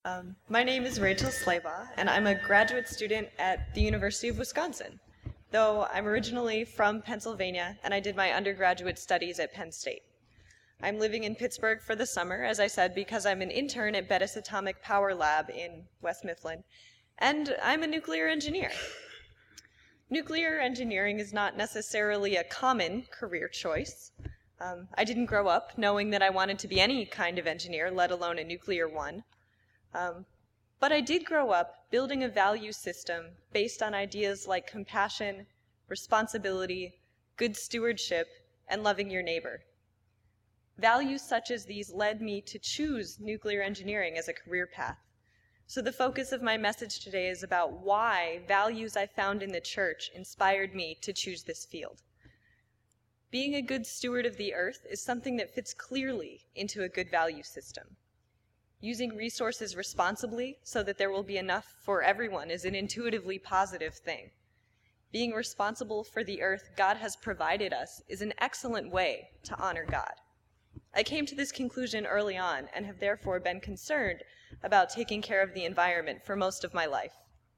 My name is Rachel Slaybaugh, and I'm a graduate student at the University of Wisconsin, though I'm originally from Pennsylvania and I did my undergraduate studies at Penn State. I'm living in Pittsburgh for the summer, as I said, because I'm an intern at Bettis Atomic Power Lab in West Mifflin, and I'm a nuclear engineer. Nuclear engineering is not necessarily a common career choice. I didn't grow up knowing that I wanted to be any kind of engineer, let alone a nuclear one. But I did grow up building a value system based on ideas like compassion, responsibility, good stewardship, and loving your neighbor. Values such as these led me to choose nuclear engineering as a career path. So the focus of my message today is about why values I found in the church inspired me to choose this field. Being a good steward of the earth is something that fits clearly into a good value system. Using resources responsibly so that there will be enough for everyone is an intuitively positive thing. Being responsible for the earth God has provided us is an excellent way to honor God. I came to this conclusion early on and have therefore been concerned about taking care of the environment for most of my life.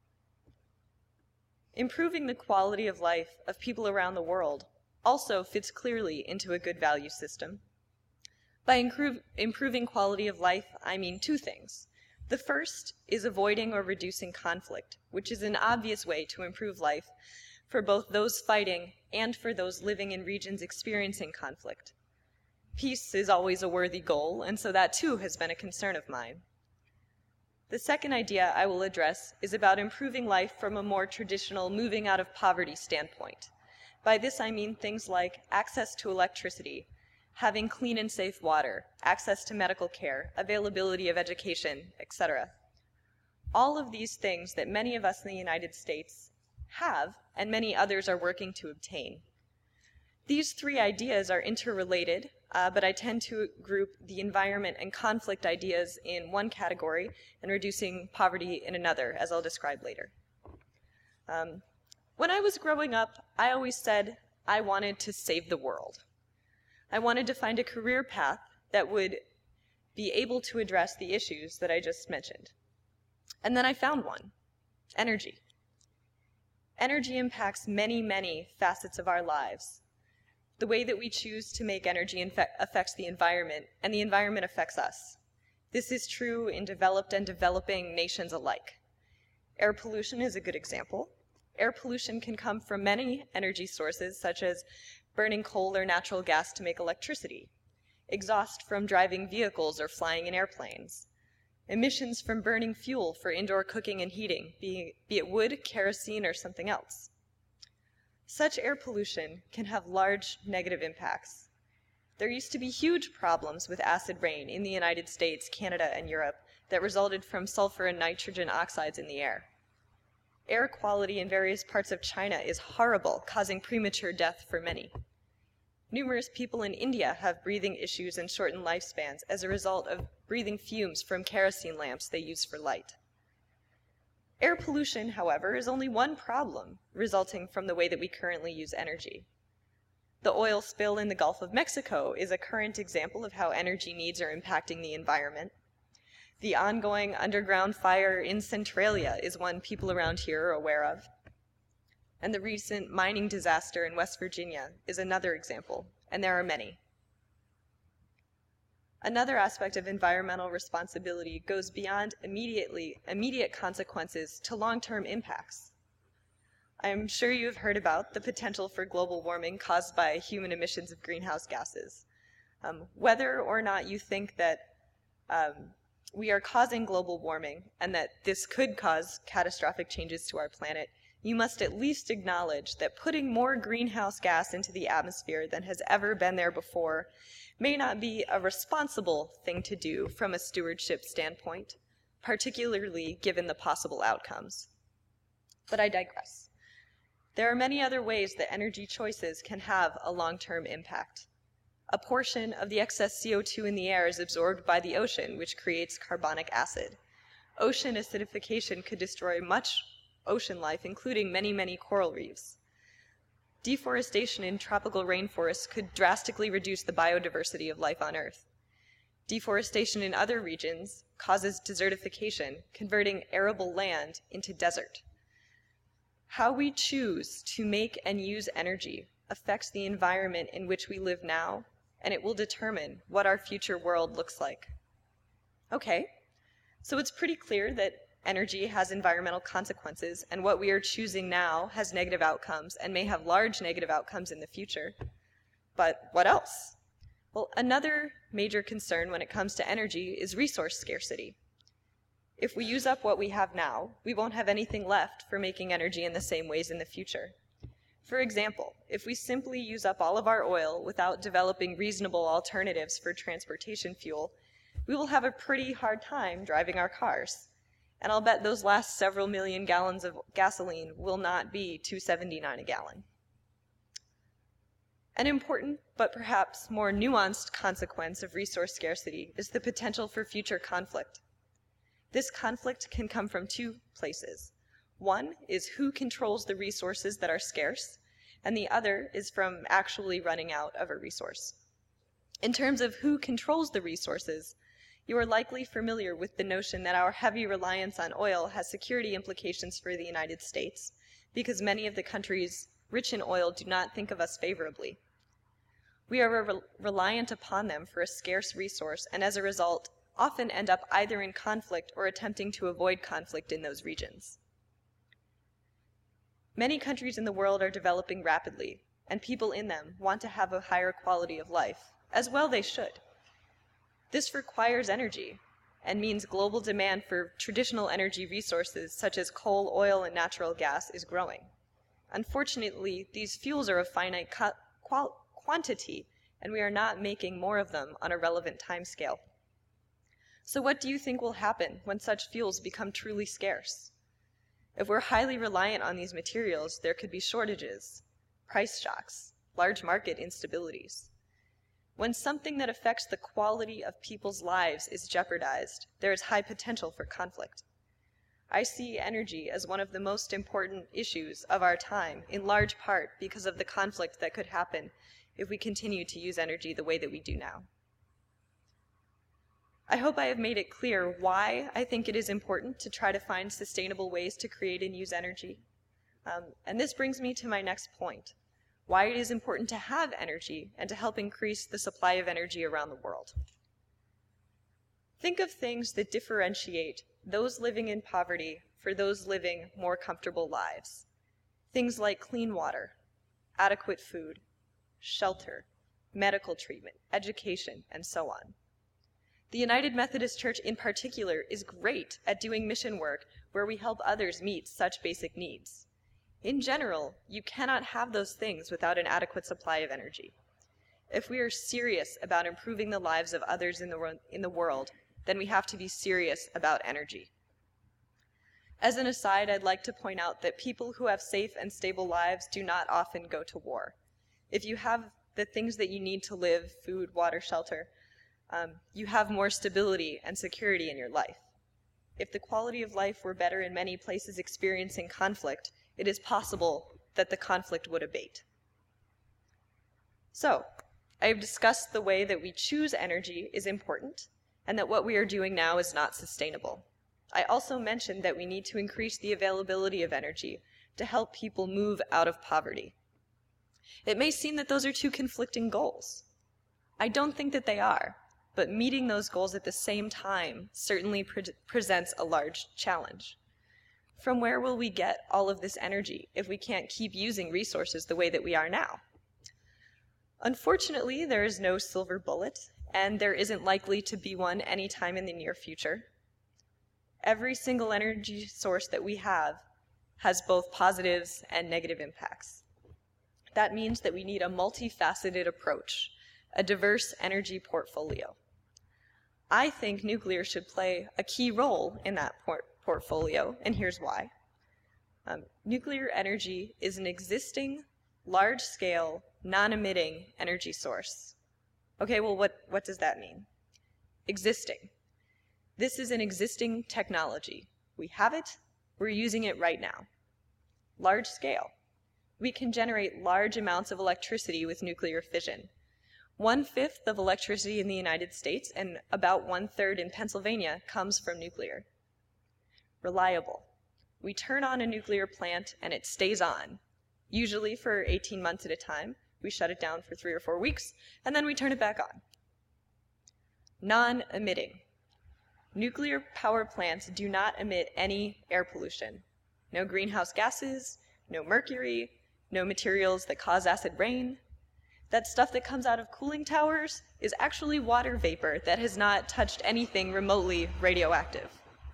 Improving the quality of life of people around the world also fits clearly into a good value system. By improving quality of life, I mean two things. The first is avoiding or reducing conflict, which is an obvious way to improve life for both those fighting and for those living in regions experiencing conflict. Peace is always a worthy goal, and so that too has been a concern of mine. The second idea I will address is about improving life from a more traditional moving out of poverty standpoint. By this I mean things like access to electricity, having clean and safe water, access to medical care, availability of education, etc. All of these things that many of us in the United States have, and many others are working to obtain. These three ideas are interrelated, but I tend to group the environment and conflict ideas in one category and reducing poverty in another, as I'll describe later. When I was growing up, I always said I wanted to save the world. I wanted to find a career path that would be able to address the issues that I just mentioned. And then I found one: energy. Energy impacts many, many facets of our lives. The way that we choose to make energy affects the environment, and the environment affects us. This is true in developed and developing nations alike. Air pollution is a good example. Air pollution can come from many energy sources, such as burning coal or natural gas to make electricity, exhaust from driving vehicles or flying in airplanes, emissions from burning fuel for indoor cooking and heating, be it wood, kerosene, or something else. Such air pollution can have large negative impacts. There used to be huge problems with acid rain in the United States, Canada, and Europe that resulted from sulfur and nitrogen oxides in the air. Air quality in various parts of China is horrible, causing premature death for many. Numerous people in India have breathing issues and shortened lifespans as a result of breathing fumes from kerosene lamps they use for light. Air pollution, however, is only one problem resulting from the way that we currently use energy. The oil spill in the Gulf of Mexico is a current example of how energy needs are impacting the environment. The ongoing underground fire in Centralia is one people around here are aware of. And the recent mining disaster in West Virginia is another example, and there are many. Another aspect of environmental responsibility goes beyond immediate consequences to long-term impacts. I am sure you have heard about the potential for global warming caused by human emissions of greenhouse gases. Whether or not you think that we are causing global warming and that this could cause catastrophic changes to our planet, you must at least acknowledge that putting more greenhouse gas into the atmosphere than has ever been there before may not be a responsible thing to do from a stewardship standpoint, particularly given the possible outcomes. But I digress. There are many other ways that energy choices can have a long-term impact. A portion of the excess CO2 in the air is absorbed by the ocean, which creates carbonic acid. Ocean acidification could destroy much ocean life, including many, many coral reefs. Deforestation in tropical rainforests could drastically reduce the biodiversity of life on Earth. Deforestation in other regions causes desertification, converting arable land into desert. How we choose to make and use energy affects the environment in which we live now, and it will determine what our future world looks like. Okay, so it's pretty clear that energy has environmental consequences, and what we are choosing now has negative outcomes and may have large negative outcomes in the future. But what else? Well, another major concern when it comes to energy is resource scarcity. If we use up what we have now, we won't have anything left for making energy in the same ways in the future. For example, if we simply use up all of our oil without developing reasonable alternatives for transportation fuel, we will have a pretty hard time driving our cars. And I'll bet those last several million gallons of gasoline will not be $2.79 a gallon. An important, but perhaps more nuanced consequence of resource scarcity is the potential for future conflict. This conflict can come from two places. One is who controls the resources that are scarce, and the other is from actually running out of a resource. In terms of who controls the resources, you are likely familiar with the notion that our heavy reliance on oil has security implications for the United States, because many of the countries rich in oil do not think of us favorably. We are reliant upon them for a scarce resource, and as a result, often end up either in conflict or attempting to avoid conflict in those regions. Many countries in the world are developing rapidly, and people in them want to have a higher quality of life, as well they should. This requires energy, and means global demand for traditional energy resources such as coal, oil, and natural gas is growing. Unfortunately, these fuels are of finite quantity, and we are not making more of them on a relevant timescale. So what do you think will happen when such fuels become truly scarce? If we're highly reliant on these materials, there could be shortages, price shocks, large market instabilities. When something that affects the quality of people's lives is jeopardized, there is high potential for conflict. I see energy as one of the most important issues of our time, in large part because of the conflict that could happen if we continue to use energy the way that we do now. I hope I have made it clear why I think it is important to try to find sustainable ways to create and use energy. And this brings me to my next point, why it is important to have energy and to help increase the supply of energy around the world. Think of things that differentiate those living in poverty for those living more comfortable lives. Things like clean water, adequate food, shelter, medical treatment, education, and so on. The United Methodist Church in particular is great at doing mission work where we help others meet such basic needs. In general, you cannot have those things without an adequate supply of energy. If we are serious about improving the lives of others in the world, then we have to be serious about energy. As an aside, I'd like to point out that people who have safe and stable lives do not often go to war. If you have the things that you need to live, food, water, shelter, you have more stability and security in your life. If the quality of life were better in many places experiencing conflict, it is possible that the conflict would abate. So, I have discussed the way that we choose energy is important, and that what we are doing now is not sustainable. I also mentioned that we need to increase the availability of energy to help people move out of poverty. It may seem that those are two conflicting goals. I don't think that they are, but meeting those goals at the same time certainly presents a large challenge. From where will we get all of this energy if we can't keep using resources the way that we are now? Unfortunately, there is no silver bullet, and there isn't likely to be one anytime in the near future. Every single energy source that we have has both positives and negative impacts. That means that we need a multifaceted approach, a diverse energy portfolio. I think nuclear should play a key role in that portfolio, and here's why. Nuclear energy is an existing, large-scale, non-emitting energy source. Okay, well, what does that mean? Existing. This is an existing technology. We have it, we're using it right now. Large scale. We can generate large amounts of electricity with nuclear fission. 1/5 of electricity in the United States and about 1/3 in Pennsylvania comes from nuclear. Reliable. We turn on a nuclear plant and it stays on, usually for 18 months at a time. We shut it down for 3 or 4 weeks, and then we turn it back on. Non-emitting. Nuclear power plants do not emit any air pollution. No greenhouse gases, no mercury, no materials that cause acid rain. That stuff that comes out of cooling towers is actually water vapor that has not touched anything remotely radioactive.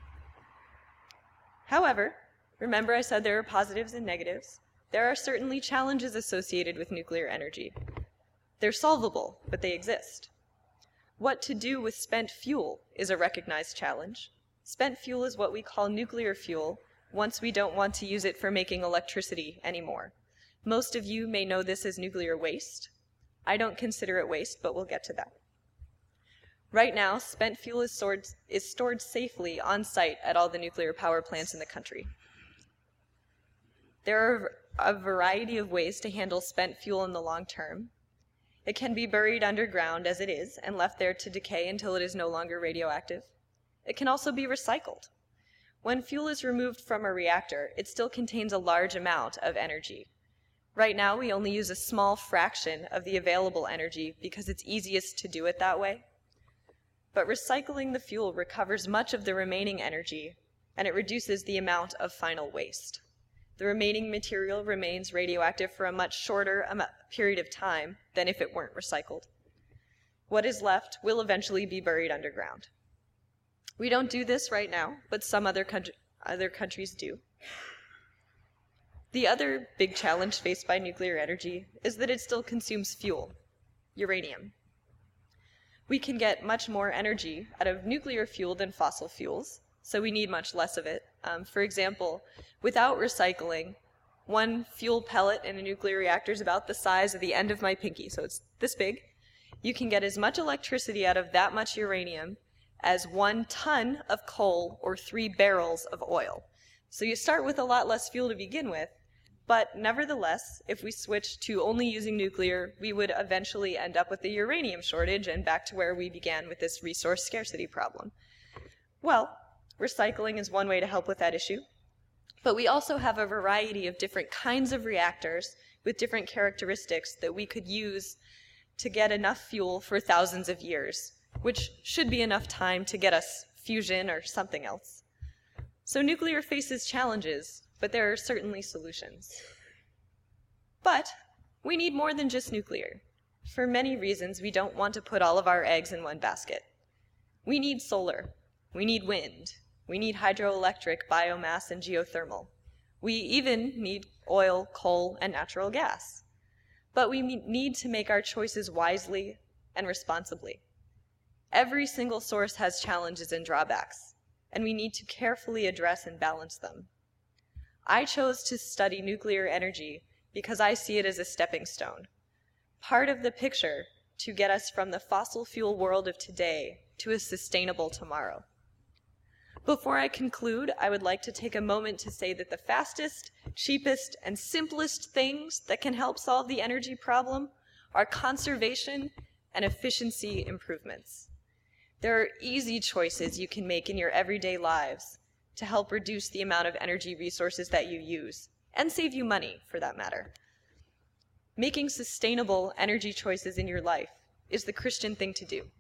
However, remember I said there are positives and negatives. There are certainly challenges associated with nuclear energy. They're solvable, but they exist. What to do with spent fuel is a recognized challenge. Spent fuel is what we call nuclear fuel once we don't want to use it for making electricity anymore. Most of you may know this as nuclear waste. I don't consider it waste, but we'll get to that. Right now, spent fuel is stored safely on site at all the nuclear power plants in the country. There are a variety of ways to handle spent fuel in the long term. It can be buried underground as it is and left there to decay until it is no longer radioactive. It can also be recycled. When fuel is removed from a reactor, it still contains a large amount of energy. Right now, we only use a small fraction of the available energy because it's easiest to do it that way. But recycling the fuel recovers much of the remaining energy, and it reduces the amount of final waste. The remaining material remains radioactive for a much shorter period of time than if it weren't recycled. What is left will eventually be buried underground. We don't do this right now, but some other countries do. The other big challenge faced by nuclear energy is that it still consumes fuel, uranium. We can get much more energy out of nuclear fuel than fossil fuels, so we need much less of it. For example, without recycling, one fuel pellet in a nuclear reactor is about the size of the end of my pinky, so it's this big. You can get as much electricity out of that much uranium as 1 ton of coal or 3 barrels of oil. So you start with a lot less fuel to begin with, but nevertheless, if we switched to only using nuclear, we would eventually end up with a uranium shortage and back to where we began with this resource scarcity problem. Well, recycling is one way to help with that issue, but we also have a variety of different kinds of reactors with different characteristics that we could use to get enough fuel for thousands of years, which should be enough time to get us fusion or something else. So nuclear faces challenges, but there are certainly solutions. But we need more than just nuclear. For many reasons, we don't want to put all of our eggs in one basket. We need solar. We need wind. We need hydroelectric, biomass, and geothermal. We even need oil, coal, and natural gas. But we need to make our choices wisely and responsibly. Every single source has challenges and drawbacks, and we need to carefully address and balance them. I chose to study nuclear energy because I see it as a stepping stone, part of the picture to get us from the fossil fuel world of today to a sustainable tomorrow. Before I conclude, I would like to take a moment to say that the fastest, cheapest, and simplest things that can help solve the energy problem are conservation and efficiency improvements. There are easy choices you can make in your everyday lives to help reduce the amount of energy resources that you use, and save you money, for that matter. Making sustainable energy choices in your life is the Christian thing to do.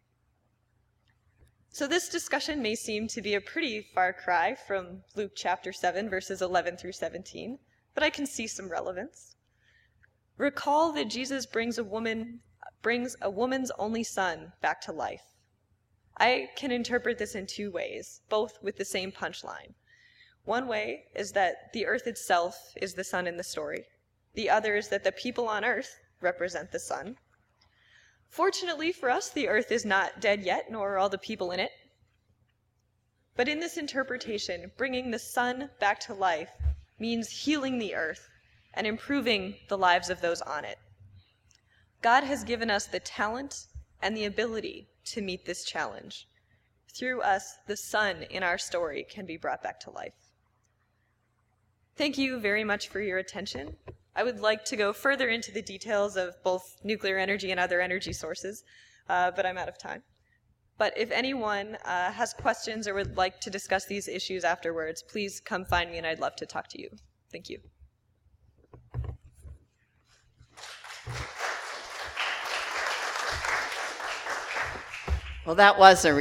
So this discussion may seem to be a pretty far cry from Luke chapter 7, verses 11 through 17, but I can see some relevance. Recall that Jesus brings a woman's only son back to life. I can interpret this in 2 ways, both with the same punchline. One way is that the earth itself is the sun in the story. The other is that the people on earth represent the sun. Fortunately for us, the earth is not dead yet, nor are all the people in it. But in this interpretation, bringing the sun back to life means healing the earth and improving the lives of those on it. God has given us the talent and the ability to meet this challenge. Through us, the sun in our story can be brought back to life. Thank you very much for your attention. I would like to go further into the details of both nuclear energy and other energy sources, but I'm out of time. But if anyone has questions or would like to discuss these issues afterwards, please come find me and I'd love to talk to you. Thank you. Well, that was a